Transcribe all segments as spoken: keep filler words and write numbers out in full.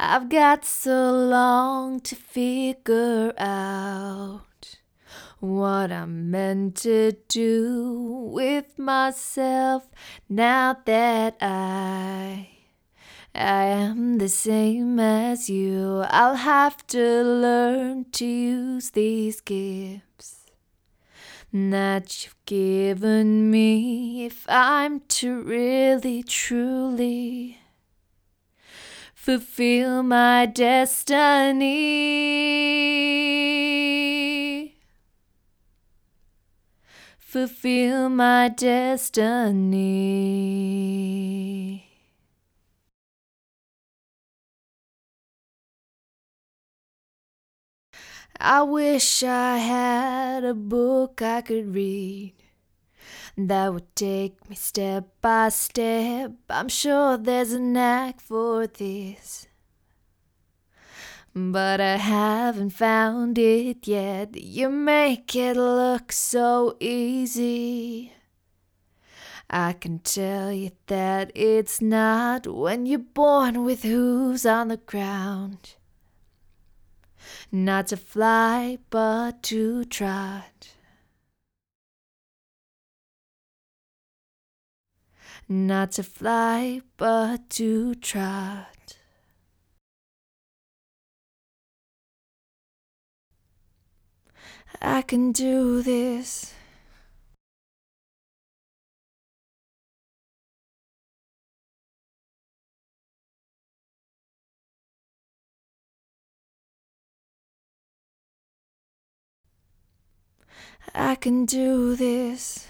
I've got so long to figure out what I'm meant to do with myself now that I I am the same as you. I'll have to learn to use these gifts that you've given me if I'm to really truly fulfill my destiny. Fulfill my destiny. I wish I had a book I could read that would take me step by step. I'm sure there's a knack for this, but I haven't found it yet. You make it look so easy. I can tell you that it's not when you're born with hooves on the ground. Not to fly, but to trot. Not to fly, but to trot. I can do this. I can do this.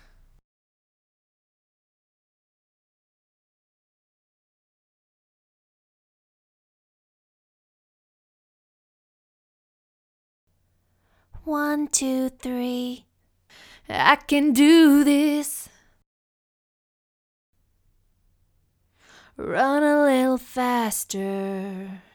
One, two, three. I can do this. Run a little faster.